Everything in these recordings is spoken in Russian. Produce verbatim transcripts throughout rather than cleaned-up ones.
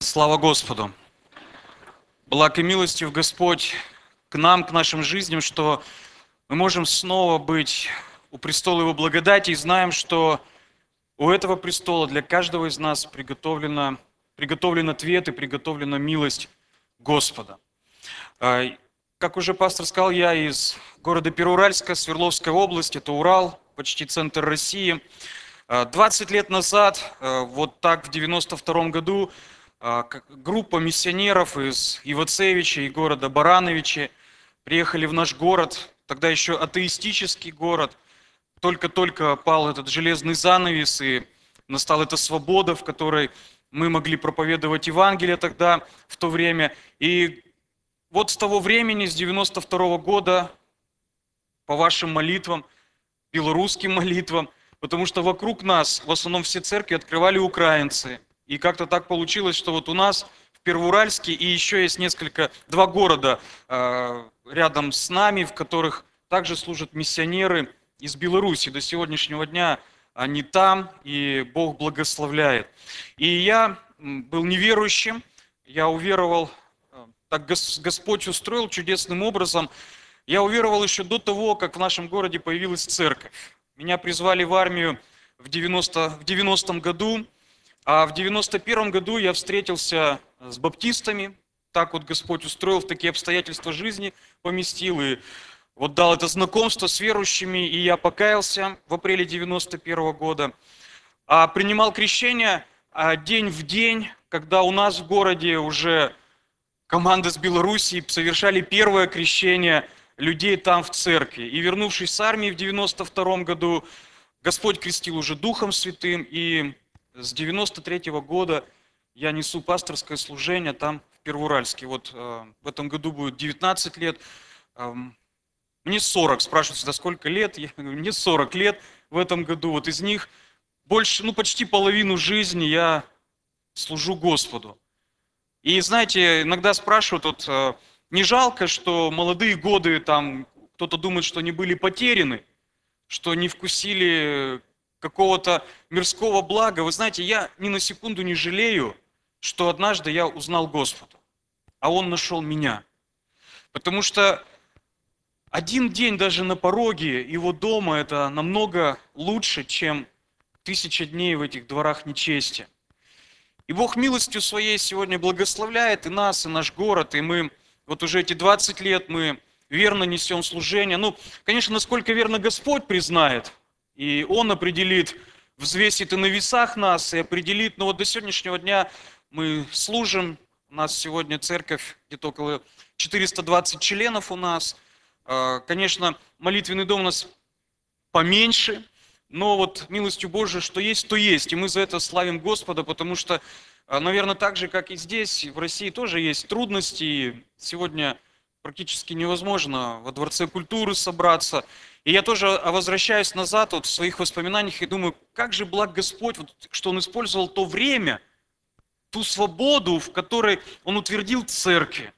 Слава Господу! Благ и милостив Господь к нам, к нашим жизням, что мы можем снова быть у престола Его благодати и знаем, что у этого престола для каждого из нас приготовлена, приготовлен ответ и приготовлена милость Господа. А, Как уже пастор сказал, я из города Первоуральска, Свердловской области, это Урал, почти центр России. А, двадцать лет назад, а, вот так в девяносто втором году, а, как- группа миссионеров из Ивацевича и города Барановичи приехали в наш город, тогда еще атеистический город. Только-только пал этот железный занавес, и настала эта свобода, в которой мы могли проповедовать Евангелие тогда, в то время. И вот с того времени, с девяносто второго года, по вашим молитвам, белорусским молитвам, потому что вокруг нас в основном все церкви открывали украинцы. И как-то так получилось, что вот у нас в Первоуральске и еще есть несколько, два города э, рядом с нами, в которых также служат миссионеры из Беларуси. До сегодняшнего дня они там, и Бог благословляет. И я м, был неверующим, я уверовал, э, так Гос- Господь устроил чудесным образом. Я уверовал еще до того, как в нашем городе появилась церковь. Меня призвали в армию в девяносто, в девяностом году, а в девяносто первом году я встретился с баптистами. Так вот Господь устроил, в такие обстоятельства жизни поместил, и вот дал это знакомство с верующими, и я покаялся в апреле девяносто первого года. А принимал крещение а, день в день, когда у нас в городе уже команда с Белоруссии совершали первое крещение людей там в церкви. И вернувшись с армии в девяносто втором году, Господь крестил уже Духом Святым, и с девяносто третьего года я несу пасторское служение там в Первоуральске. Вот э, в этом году будет девятнадцать лет. Эм, мне сорок, спрашивают всегда, сколько лет? Я говорю, мне сорок лет в этом году. Вот из них больше, ну почти половину жизни я служу Господу. И знаете, иногда спрашивают, вот, э, не жалко, что молодые годы, там, кто-то думает, что они были потеряны, что не вкусили какого-то мирского блага. Вы знаете, я ни на секунду не жалею, что однажды я узнал Господа, а Он нашел меня. Потому что один день даже на пороге Его дома – это намного лучше, чем тысяча дней в этих дворах нечести. И Бог милостью Своей сегодня благословляет и нас, и наш город, и мы вот уже эти двадцать лет мы верно несем служение. Ну, конечно, насколько верно Господь признает, и Он определит, взвесит и на весах нас, и определит. Но вот до сегодняшнего дня мы служим, у нас сегодня церковь, где-то около четыреста двадцать членов у нас. А, Конечно, молитвенный дом у нас поменьше, но вот милостью Божией, что есть, то есть. И мы за это славим Господа, потому что, наверное, так же, как и здесь, в России тоже есть трудности. И сегодня практически невозможно во Дворце культуры собраться. И я тоже возвращаюсь назад вот в своих воспоминаниях и думаю, как же благ Господь, вот, что Он использовал то время, ту свободу, в которой Он утвердил церкви,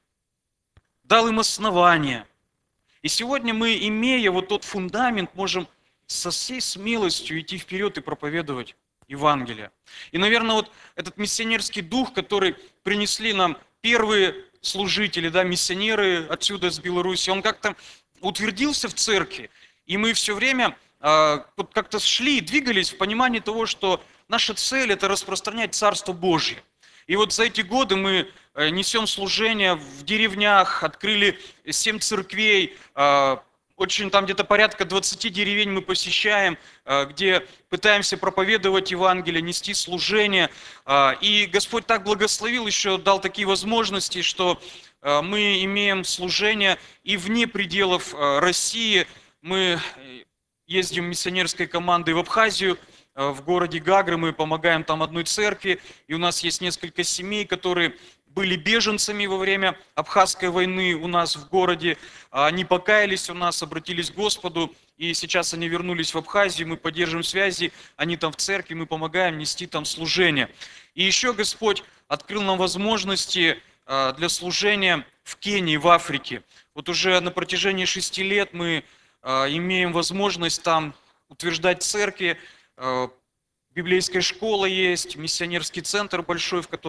дал им основания. И сегодня мы, имея вот тот фундамент, можем со всей смелостью идти вперед и проповедовать Евангелие. И, наверное, вот этот миссионерский дух, который принесли нам первые служители, да, миссионеры отсюда, с Беларуси, он как-то утвердился в церкви. И мы все время э, вот как-то шли, двигались в понимании того, что наша цель – это распространять Царство Божье. И вот за эти годы мы э, несем служение в деревнях, открыли семь церквей, э, очень там где-то порядка двадцати деревень мы посещаем, где пытаемся проповедовать Евангелие, нести служение. И Господь так благословил, еще дал такие возможности, что мы имеем служение и вне пределов России. Мы ездим миссионерской командой в Абхазию, в городе Гагры, мы помогаем там одной церкви, и у нас есть несколько семей, которые были беженцами во время Абхазской войны у нас в городе. Они покаялись у нас, обратились к Господу, и сейчас они вернулись в Абхазию, мы поддерживаем связи, они там в церкви, мы помогаем нести там служение. И еще Господь открыл нам возможности для служения в Кении, в Африке. Вот уже на протяжении шести лет мы имеем возможность там утверждать церкви. Библейская школа есть, миссионерский центр большой, в котором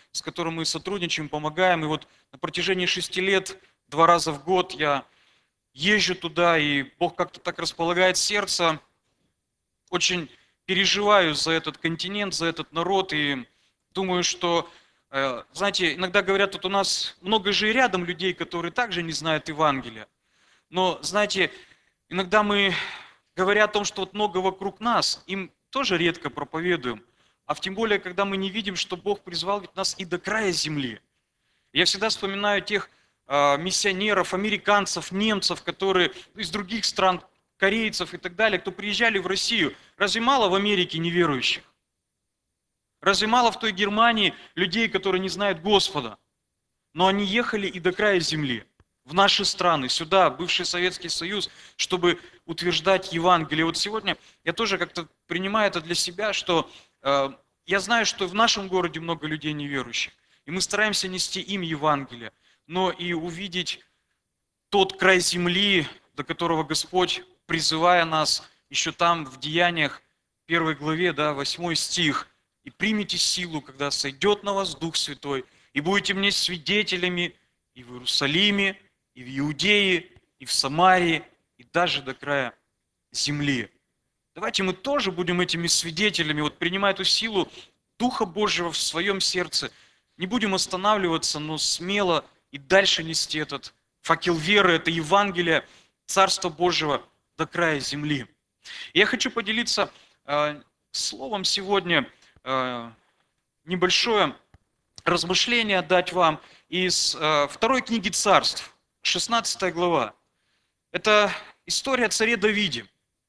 с которым мы сотрудничаем, помогаем. И вот на протяжении шести лет, два раза в год я езжу туда, и Бог как-то так располагает сердце. Очень переживаю за этот континент, за этот народ, и думаю, что, э, знаете, иногда говорят, вот у нас много же и рядом людей, которые также не знают Евангелия. Но, знаете, иногда мы, говоря о том, что вот много вокруг нас, им тоже редко проповедуем. А в тем более, когда мы не видим, что Бог призвал ведь нас и до края земли. Я всегда вспоминаю тех э, миссионеров, американцев, немцев, которые из других стран, корейцев и так далее, кто приезжали в Россию. Разве мало в Америке неверующих? Разве мало в той Германии людей, которые не знают Господа? Но они ехали и до края земли, в наши страны, сюда, бывший Советский Союз, чтобы утверждать Евангелие. Вот сегодня я тоже как-то принимаю это для себя, что э, я знаю, что в нашем городе много людей неверующих, и мы стараемся нести им Евангелие, но и увидеть тот край земли, до которого Господь, призывая нас, еще там в Деяниях, первой главе, да, восьмой стих, «И примите силу, когда сойдет на вас Дух Святой, и будете мне свидетелями и в Иерусалиме, и в Иудее, и в Самарии, и даже до края земли». Давайте мы тоже будем этими свидетелями, вот принимая эту силу Духа Божьего в своем сердце. Не будем останавливаться, но смело и дальше нести этот факел веры, это Евангелие Царства Божьего до края земли. И я хочу поделиться э, словом сегодня, э, небольшое размышление дать вам из э, второй книги Царств, шестнадцатая глава. Это история о царе Давиде.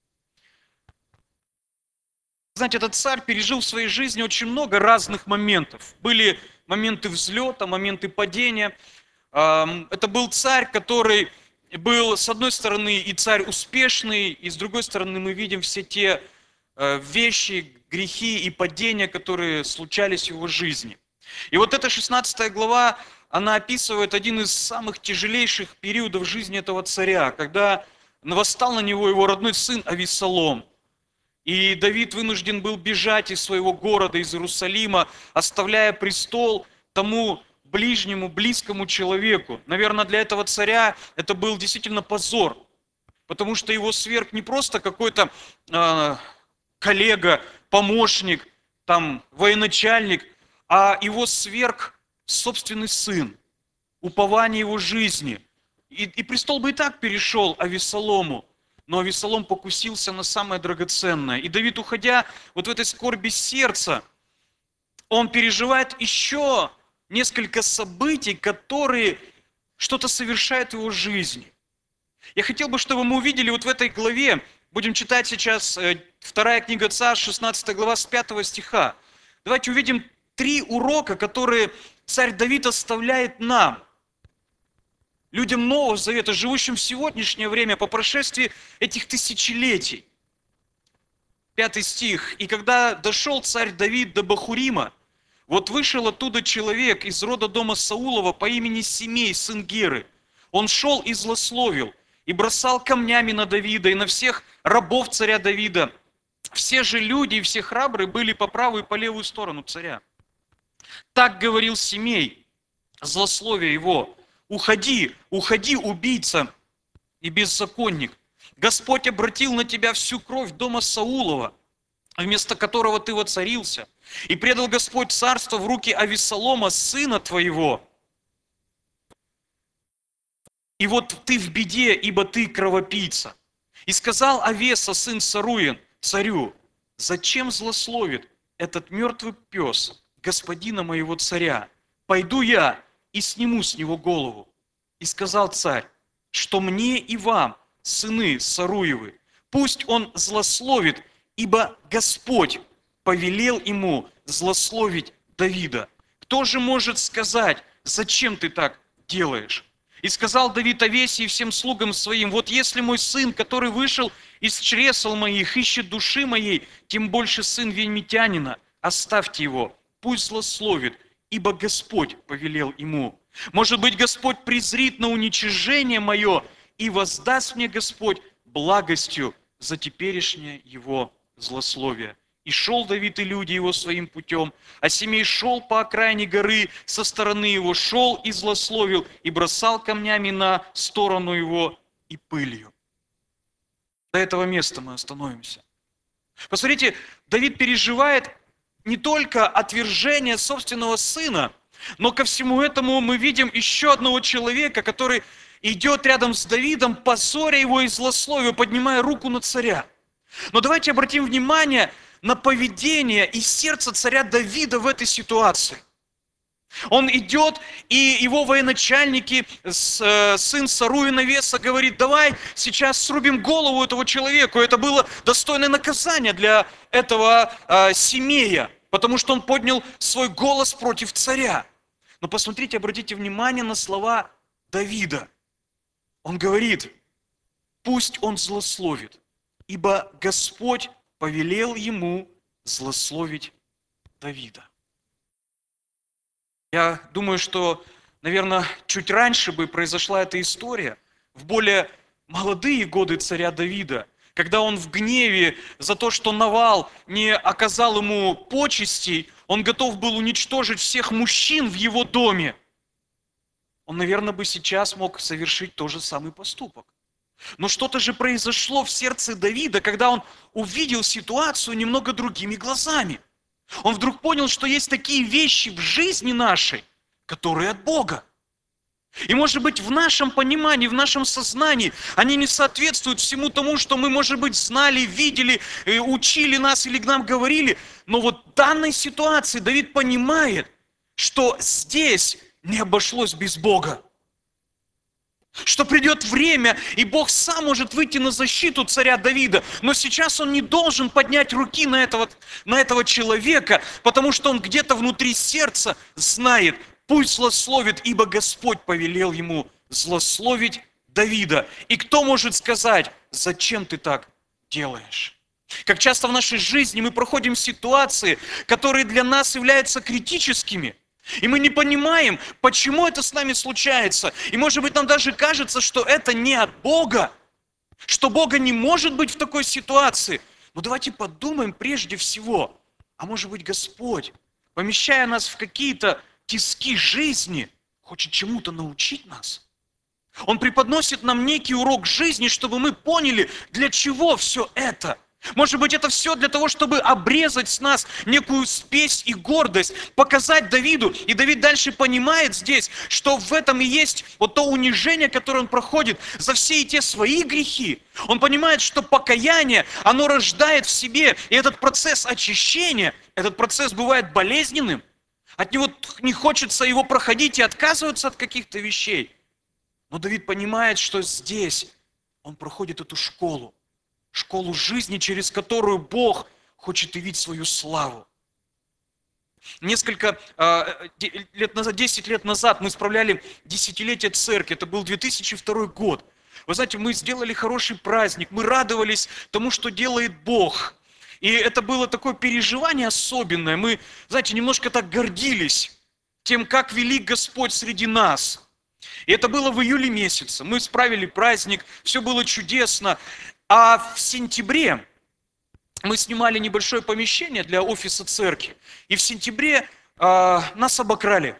Знаете, этот царь пережил в своей жизни очень много разных моментов. Были моменты взлета, моменты падения. Это был царь, который был, с одной стороны, и царь успешный, и с другой стороны, мы видим все те вещи, грехи и падения, которые случались в его жизни. И вот эта шестнадцатая глава, она описывает один из самых тяжелейших периодов жизни этого царя, когда восстал на него его родной сын Авессалом. И Давид вынужден был бежать из своего города, из Иерусалима, оставляя престол тому ближнему, близкому человеку. Наверное, для этого царя это был действительно позор, потому что его сверг не просто какой-то э, коллега, помощник, там, военачальник, а его сверг собственный сын, упование его жизни. И, и престол бы и так перешел Авессалому, но Авессалом покусился на самое драгоценное. И Давид, уходя вот в этой скорби сердца, он переживает еще несколько событий, которые что-то совершают в его жизни. Я хотел бы, чтобы мы увидели вот в этой главе, будем читать сейчас вторая книга Царств, шестнадцатая глава, с пятого стиха. Давайте увидим три урока, которые царь Давид оставляет нам, людям Нового Завета, живущим в сегодняшнее время, по прошествии этих тысячелетий. Пятый стих. «И когда дошел царь Давид до Бахурима, вот вышел оттуда человек из рода дома Саулова по имени Симей, сын Геры. Он шел и злословил, и бросал камнями на Давида и на всех рабов царя Давида. Все же люди и все храбрые были по правую и по левую сторону царя. Так говорил Симей, злословие его: уходи, уходи, убийца и беззаконник. Господь обратил на тебя всю кровь дома Саулова, вместо которого ты воцарился, и предал Господь царство в руки Авессалома, сына твоего. И вот ты в беде, ибо ты кровопийца. И сказал Авеса, сын Саруин, царю: зачем злословит этот мертвый пес господина моего царя? Пойду я и сниму с него голову. И сказал царь, что мне и вам, сыны Саруевы, пусть он злословит, ибо Господь повелел ему злословить Давида. Кто же может сказать, зачем ты так делаешь? И сказал Давид Авесе и всем слугам своим: вот если мой сын, который вышел из чресл моих, ищет души моей, тем больше сын веньмитянина, оставьте его, пусть злословит, ибо Господь повелел ему. Может быть, Господь презрит на уничижение мое, и воздаст мне Господь благостью за теперешнее его злословие. И шел Давид и люди его своим путем, а Семей шел по окраине горы со стороны его, шел и злословил, и бросал камнями на сторону его и пылью. До этого места мы остановимся. Посмотрите, Давид переживает не только отвержение собственного сына, но ко всему этому мы видим еще одного человека, который идет рядом с Давидом, позоря его и злословия, поднимая руку на царя. Но давайте обратим внимание на поведение и сердце царя Давида в этой ситуации. Он идет, и его военачальники, сын Саруи Навеса, говорит: давай сейчас срубим голову этого человека. Это было достойное наказание для этого э, Семея, потому что он поднял свой голос против царя. Но посмотрите, обратите внимание на слова Давида. Он говорит: пусть он злословит, ибо Господь повелел ему злословить Давида. Я думаю, что, наверное, чуть раньше бы произошла эта история, в более молодые годы царя Давида, когда он в гневе за то, что Навал не оказал ему почестей, он готов был уничтожить всех мужчин в его доме. Он, наверное, бы сейчас мог совершить тот же самый поступок. Но что-то же произошло в сердце Давида, когда он увидел ситуацию немного другими глазами. Он вдруг понял, что есть такие вещи в жизни нашей, которые от Бога. И, может быть, в нашем понимании, в нашем сознании они не соответствуют всему тому, что мы, может быть, знали, видели, учили нас или к нам говорили. Но вот в данной ситуации Давид понимает, что здесь не обошлось без Бога. Что придет время, и Бог сам может выйти на защиту царя Давида. Но сейчас он не должен поднять руки на этого, на этого человека, потому что он где-то внутри сердца знает: пусть злословит, ибо Господь повелел ему злословить Давида. И кто может сказать: зачем ты так делаешь? Как часто в нашей жизни мы проходим ситуации, которые для нас являются критическими. И мы не понимаем, почему это с нами случается. И, может быть, нам даже кажется, что это не от Бога, что Бога не может быть в такой ситуации. Но давайте подумаем прежде всего, а может быть, Господь, помещая нас в какие-то тиски жизни, хочет чему-то научить нас. Он преподносит нам некий урок жизни, чтобы мы поняли, для чего все это. Может быть, это все для того, чтобы обрезать с нас некую спесь и гордость, показать Давиду. И Давид дальше понимает здесь, что в этом и есть вот то унижение, которое он проходит за все те свои грехи. Он понимает, что покаяние, оно рождает в себе, и этот процесс очищения, этот процесс бывает болезненным. От него не хочется его проходить и отказываться от каких-то вещей. Но Давид понимает, что здесь он проходит эту школу. Школу жизни, через которую Бог хочет явить свою славу. Несколько э, лет назад, десять лет назад мы справляли десятилетие церкви, это был две тысячи второй год. Вы знаете, мы сделали хороший праздник, мы радовались тому, что делает Бог. И это было такое переживание особенное, мы, знаете, немножко так гордились тем, как велик Господь среди нас. И это было в июле месяце, мы справили праздник, все было чудесно. А в сентябре мы снимали небольшое помещение для офиса церкви. И в сентябре э, нас обокрали.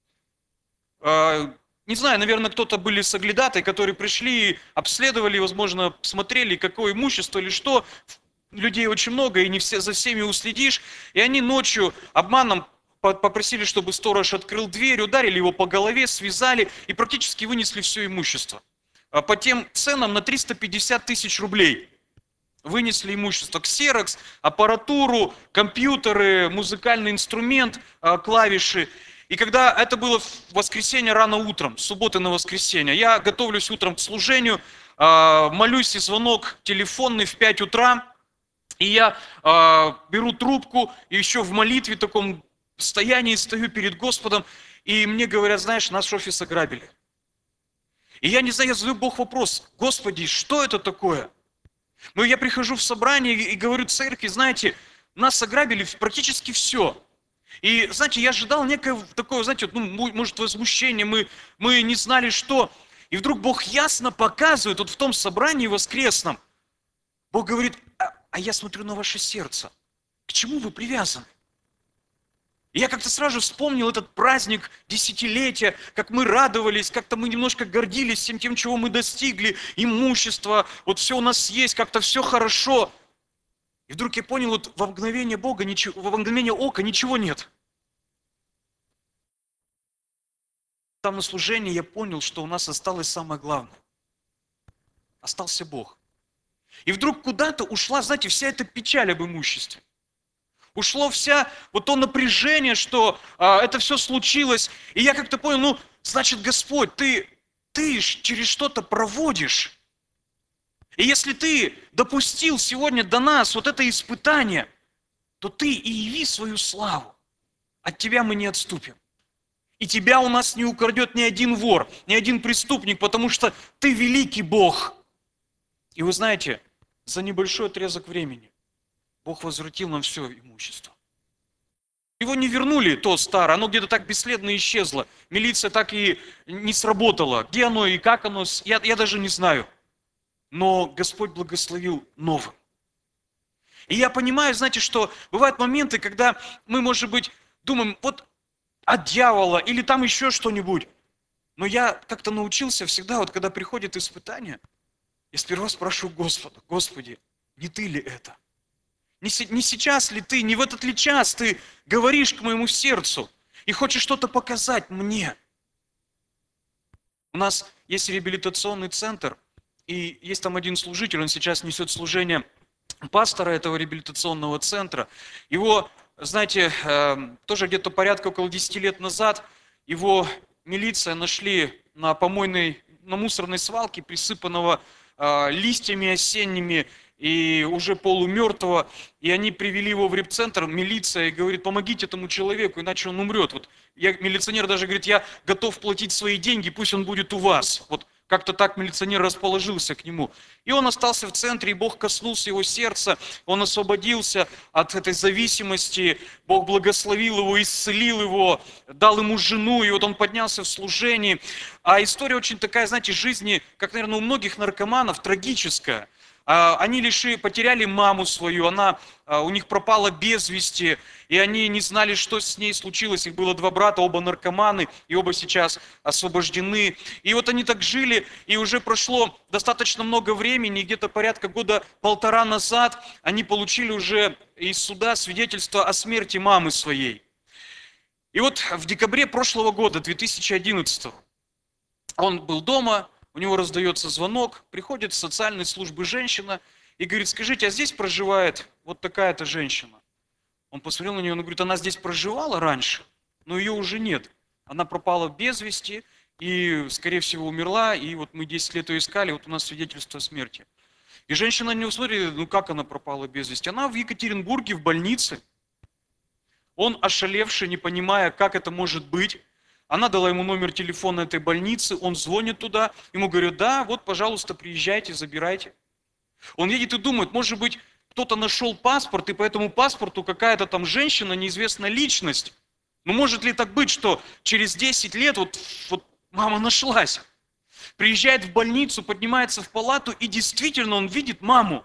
Э, не знаю, наверное, кто-то были соглядатые, которые пришли, обследовали, возможно, смотрели, какое имущество или что. Людей очень много, и не все, за всеми уследишь. И они ночью обманом попросили, чтобы сторож открыл дверь, ударили его по голове, связали и практически вынесли все имущество. По тем ценам на триста пятьдесят тысяч рублей. Вынесли имущество, ксерокс, аппаратуру, компьютеры, музыкальный инструмент, клавиши. И когда это было в воскресенье рано утром, с субботы на воскресенье, я готовлюсь утром к служению, молюсь, и звонок телефонный в пять утра, и я беру трубку, и еще в молитве, в таком состоянии стою перед Господом, и мне говорят: знаешь, наш офис ограбили. И я не знаю, я задаю Богу вопрос: Господи, что это такое? Ну, я прихожу в собрание и говорю церкви: знаете, нас ограбили практически все. И, знаете, я ожидал некое такое, знаете, ну, может, возмущение, мы, мы не знали, что. И вдруг Бог ясно показывает, вот в том собрании воскресном, Бог говорит: а, а я смотрю на ваше сердце. К чему вы привязаны? И я как-то сразу вспомнил этот праздник десятилетия, как мы радовались, как-то мы немножко гордились всем тем, чего мы достигли, имущество, вот все у нас есть, как-то все хорошо. И вдруг я понял, вот во мгновение Бога, ничего, во мгновение ока ничего нет. Там на служении я понял, что у нас осталось самое главное. Остался Бог. И вдруг куда-то ушла, знаете, вся эта печаль об имуществе. Ушло вся вот то напряжение, что а, это все случилось. И я как-то понял, ну, значит, Господь, ты, ты через что-то проводишь. И если ты допустил сегодня до нас вот это испытание, то ты и яви свою славу. От тебя мы не отступим. И тебя у нас не украдет ни один вор, ни один преступник, потому что ты великий Бог. И вы знаете, за небольшой отрезок времени Бог возвратил нам все имущество. Его не вернули, то старое, оно где-то так бесследно исчезло. Милиция так и не сработала. Где оно и как оно, я, я даже не знаю. Но Господь благословил новым. И я понимаю, знаете, что бывают моменты, когда мы, может быть, думаем, вот от дьявола или там еще что-нибудь. Но я как-то научился всегда, вот когда приходит испытание, я сперва спрашиваю Господа, Господи, не ты ли это? Не, не сейчас ли ты, не в этот ли час ты говоришь к моему сердцу и хочешь что-то показать мне? У нас есть реабилитационный центр, и есть там один служитель, он сейчас несет служение пастора этого реабилитационного центра. Его, знаете, тоже где-то порядка около десяти лет назад, его милиция нашли на помойной, на мусорной свалке, присыпанного листьями осенними, и уже полумертвого, и они привели его в репцентр, милиция, и говорит, помогите этому человеку, иначе он умрет. Вот я, милиционер даже говорит, я готов платить свои деньги, пусть он будет у вас. Вот как-то так милиционер расположился к нему. И он остался в центре, и Бог коснулся его сердца, он освободился от этой зависимости, Бог благословил его, исцелил его, дал ему жену, и вот он поднялся в служении. А история очень такая, знаете, жизни, как, наверное, у многих наркоманов, трагическая. Они лиши, потеряли маму свою, она у них пропала без вести, и они не знали, что с ней случилось. Их было два брата, оба наркоманы, и оба сейчас освобождены. И вот они так жили, и уже прошло достаточно много времени, где-то порядка года полтора назад они получили уже из суда свидетельство о смерти мамы своей. И вот в декабре прошлого года, две тысячи одиннадцатого, он был дома, у него раздается звонок, приходит с социальной службы женщина и говорит, скажите, а здесь проживает вот такая-то женщина? Он посмотрел на нее, он говорит, она здесь проживала раньше, но ее уже нет. Она пропала без вести и, скорее всего, умерла, и вот мы десять лет ее искали, вот у нас свидетельство о смерти. И женщина на него смотрит, ну как она пропала без вести? Она в Екатеринбурге в больнице. Он ошалевший, не понимая, как это может быть. Она дала ему номер телефона этой больницы, он звонит туда, ему говорят, да, вот, пожалуйста, приезжайте, забирайте. Он едет и думает, может быть, кто-то нашел паспорт, и по этому паспорту какая-то там женщина, неизвестная личность. Но может ли так быть, что через десять лет вот, вот мама нашлась? Приезжает в больницу, поднимается в палату, и действительно он видит маму.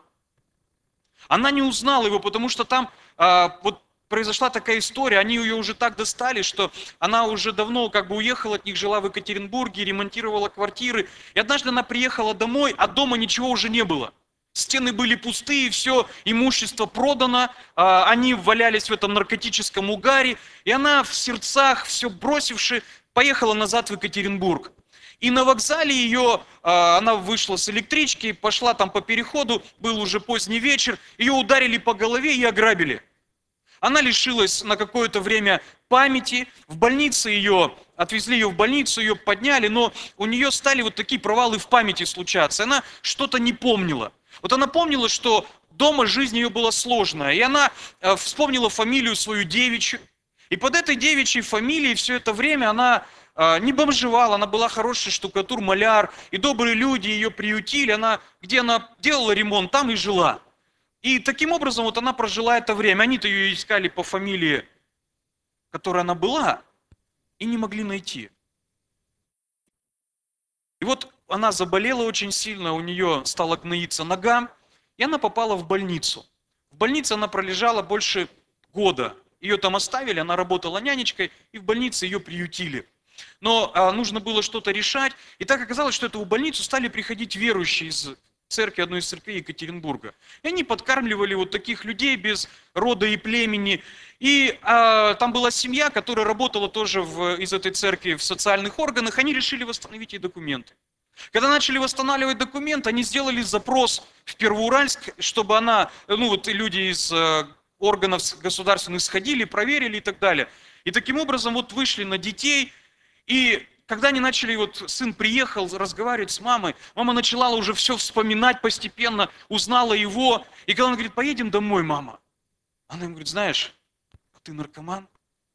Она не узнала его, потому что там а, вот произошла такая история, они ее уже так достали, что она уже давно как бы уехала от них, жила в Екатеринбурге, ремонтировала квартиры. И однажды она приехала домой, а дома ничего уже не было. Стены были пустые, все имущество продано, они валялись в этом наркотическом угаре. И она в сердцах, все бросивши, поехала назад в Екатеринбург. И на вокзале ее, она вышла с электрички, пошла там по переходу, был уже поздний вечер, ее ударили по голове и ограбили. Она лишилась на какое-то время памяти, в больнице ее, отвезли ее в больницу, ее подняли, но у нее стали вот такие провалы в памяти случаться. Она что-то не помнила. Вот она помнила, что дома жизнь ее была сложная, и она вспомнила фамилию свою девичью. И под этой девичьей фамилией все это время она не бомжевала, она была хороший штукатур-маляр, и добрые люди ее приютили, она, где она делала ремонт, там и жила. И таким образом вот она прожила это время. Они-то ее искали по фамилии, которой она была, и не могли найти. И вот она заболела очень сильно, у нее стала гноиться нога, и она попала в больницу. В больнице она пролежала больше года. Ее там оставили, она работала нянечкой, и в больнице ее приютили. Но а, нужно было что-то решать, и так оказалось, что эту больницу стали приходить верующие из церкви, одной из церквей Екатеринбурга. И они подкармливали вот таких людей без рода и племени. И а, там была семья, которая работала тоже в, из этой церкви в социальных органах, они решили восстановить ей документы. Когда начали восстанавливать документы, они сделали запрос в Первоуральск, чтобы она, ну вот люди из э, органов государственных сходили, проверили и так далее. И таким образом вот вышли на детей, и когда они начали, вот сын приехал разговаривать с мамой, мама начала уже все вспоминать постепенно, узнала его, и когда он говорит, поедем домой, мама, она ему говорит, знаешь, ты наркоман?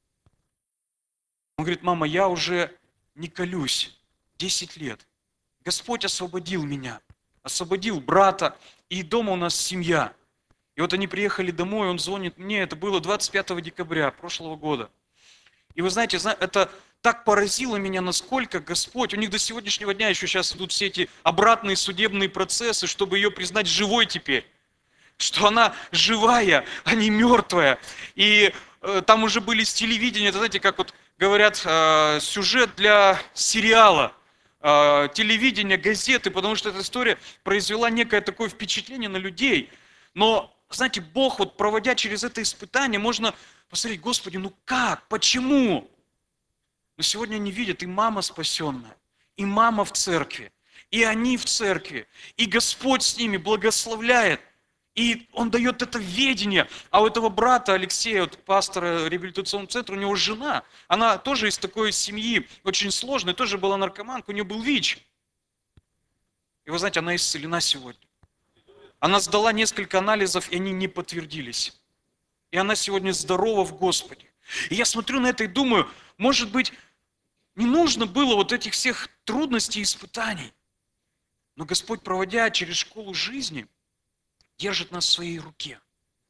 Он говорит, мама, я уже не колюсь десять лет. Господь освободил меня, освободил брата, и дома у нас семья. И вот они приехали домой, он звонит мне, это было двадцать пятого декабря прошлого года. И вы знаете, это так поразило меня, насколько Господь, у них до сегодняшнего дня еще сейчас идут все эти обратные судебные процессы, чтобы ее признать живой теперь. Что она живая, а не мертвая. И э, там уже были с телевидения, это, знаете, как вот говорят, э, сюжет для сериала. Телевидения, газеты, потому что эта история произвела некое такое впечатление на людей. Но, знаете, Бог, вот проводя через это испытание, можно посмотреть, Господи, ну как, почему? Но сегодня они видят, и мама спасенная, и мама в церкви, и они в церкви, и Господь с ними благословляет. И он дает это ведение. А у этого брата Алексея, вот, пастора реабилитационного центра, у него жена, она тоже из такой семьи, очень сложной, тоже была наркоманка, у нее был ВИЧ. И вы знаете, она исцелена сегодня. Она сдала несколько анализов, и они не подтвердились. И она сегодня здорова в Господе. И я смотрю на это и думаю, может быть, не нужно было вот этих всех трудностей и испытаний. Но Господь, проводя через школу жизни, держит нас в своей руке,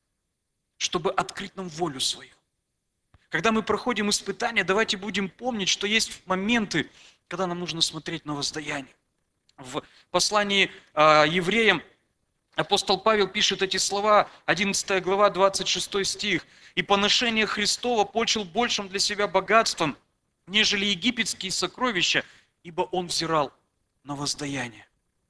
чтобы открыть нам волю свою. Когда мы проходим испытания, давайте будем помнить, что есть моменты, когда нам нужно смотреть на воздаяние. В послании э, евреям апостол Павел пишет эти слова, одиннадцатая глава, двадцать шестой стих. «И поношение Христова почил большим для себя богатством, нежели египетские сокровища, ибо он взирал на воздаяние».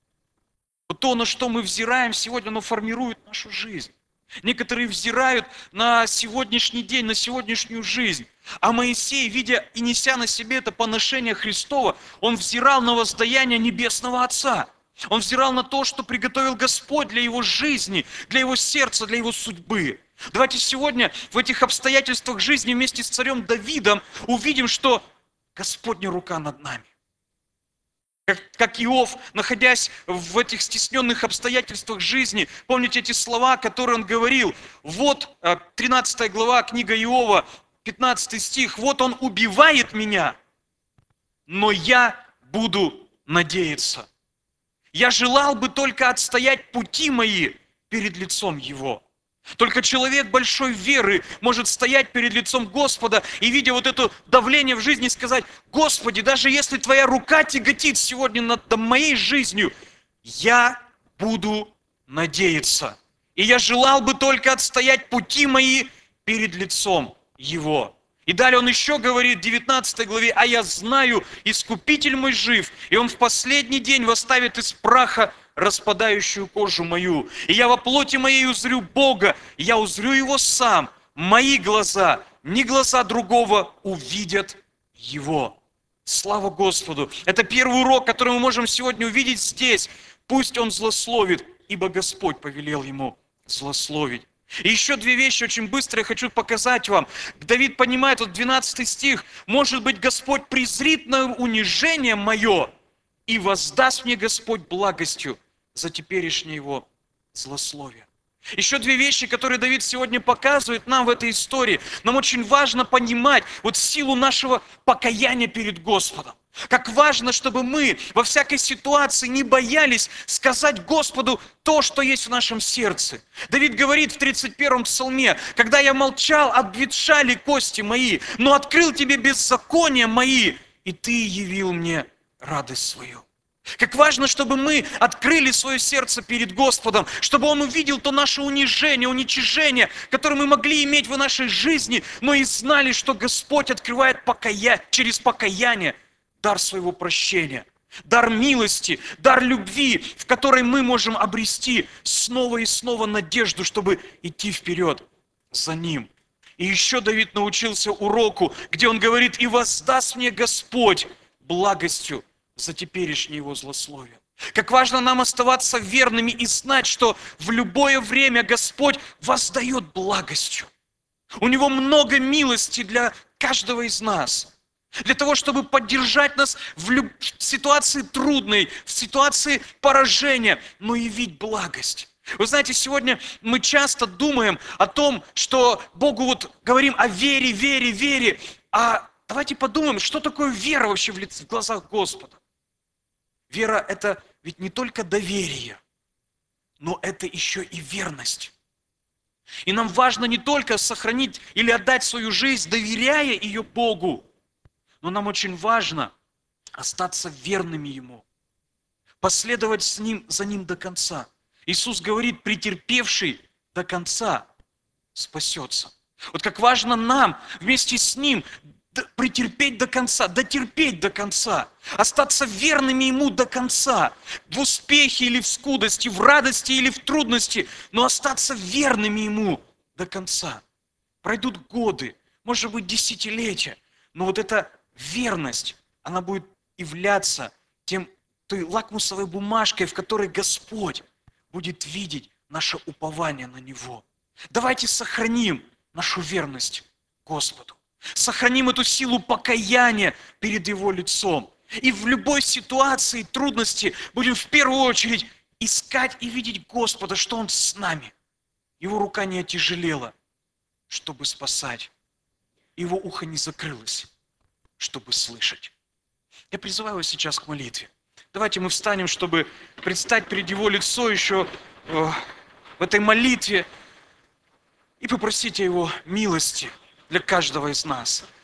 Вот то, на что мы взираем сегодня, оно формирует нашу жизнь. Некоторые взирают на сегодняшний день, на сегодняшнюю жизнь. А Моисей, видя и неся на себе это поношение Христова, он взирал на воздаяние Небесного Отца. Он взирал на то, что приготовил Господь для его жизни, для его сердца, для его судьбы. Давайте сегодня в этих обстоятельствах жизни вместе с царем Давидом увидим, что Господня рука над нами. Как, как Иов, находясь в этих стесненных обстоятельствах жизни, помните эти слова, которые он говорил? Вот тринадцатая глава, книга Иова, пятнадцатый стих. «Вот он убивает меня, но я буду надеяться. Я желал бы только отстоять пути мои перед лицом его». Только человек большой веры может стоять перед лицом Господа и, видя вот это давление в жизни, сказать: «Господи, даже если Твоя рука тяготит сегодня над моей жизнью, я буду надеяться. И я желал бы только отстоять пути мои перед лицом Его». И далее он еще говорит в девятнадцатой главе: «А я знаю, Искупитель мой жив, и Он в последний день восставит из праха распадающую кожу мою. И я во плоти моей узрю Бога, и я узрю Его сам. Мои глаза, не глаза другого, увидят Его». Слава Господу! Это первый урок, который мы можем сегодня увидеть здесь. Пусть он злословит, ибо Господь повелел ему злословить. И еще две вещи очень быстро я хочу показать вам. Давид понимает, вот двенадцатый стих: «Может быть, Господь презрит на унижение мое, и воздаст мне Господь благостью за теперешнее его злословие». Еще две вещи, которые Давид сегодня показывает нам в этой истории. Нам очень важно понимать вот силу нашего покаяния перед Господом. Как важно, чтобы мы во всякой ситуации не боялись сказать Господу то, что есть в нашем сердце. Давид говорит в тридцать первом псалме: «Когда я молчал, обветшали кости мои, но открыл тебе беззакония мои, и ты явил мне радость свою». Как важно, чтобы мы открыли свое сердце перед Господом, чтобы Он увидел то наше унижение, уничижение, которое мы могли иметь в нашей жизни, но и знали, что Господь открывает покая... через покаяние дар своего прощения, дар милости, дар любви, в которой мы можем обрести снова и снова надежду, чтобы идти вперед за Ним. И еще Давид научился уроку, где он говорит: «И воздаст мне Господь благостью за теперешнее его злословие». Как важно нам оставаться верными и знать, что в любое время Господь воздает благостью. У Него много милости для каждого из нас. Для того, чтобы поддержать нас в, люб... в ситуации трудной, в ситуации поражения, но явить благость. Вы знаете, сегодня мы часто думаем о том, что Богу вот говорим о вере, вере, вере. А давайте подумаем, что такое вера вообще в, лиц... в глазах Господа. Вера – это ведь не только доверие, но это еще и верность. И нам важно не только сохранить или отдать свою жизнь, доверяя ее Богу, но нам очень важно остаться верными Ему, последовать с ним, за Ним до конца. Иисус говорит: претерпевший до конца спасется. Вот как важно нам вместе с Ним претерпеть до конца, дотерпеть до конца, остаться верными Ему до конца, в успехе или в скудости, в радости или в трудности, но остаться верными Ему до конца. Пройдут годы, может быть, десятилетия, но вот эта верность, она будет являться тем, той лакмусовой бумажкой, в которой Господь будет видеть наше упование на Него. Давайте сохраним нашу верность Господу. Сохраним эту силу покаяния перед Его лицом. И в любой ситуации, трудности будем в первую очередь искать и видеть Господа, что Он с нами. Его рука не отяжелела, чтобы спасать. Его ухо не закрылось, чтобы слышать. Я призываю вас сейчас к молитве. Давайте мы встанем, чтобы предстать перед Его лицо еще э, в этой молитве и попросить о Его милости для каждого из нас.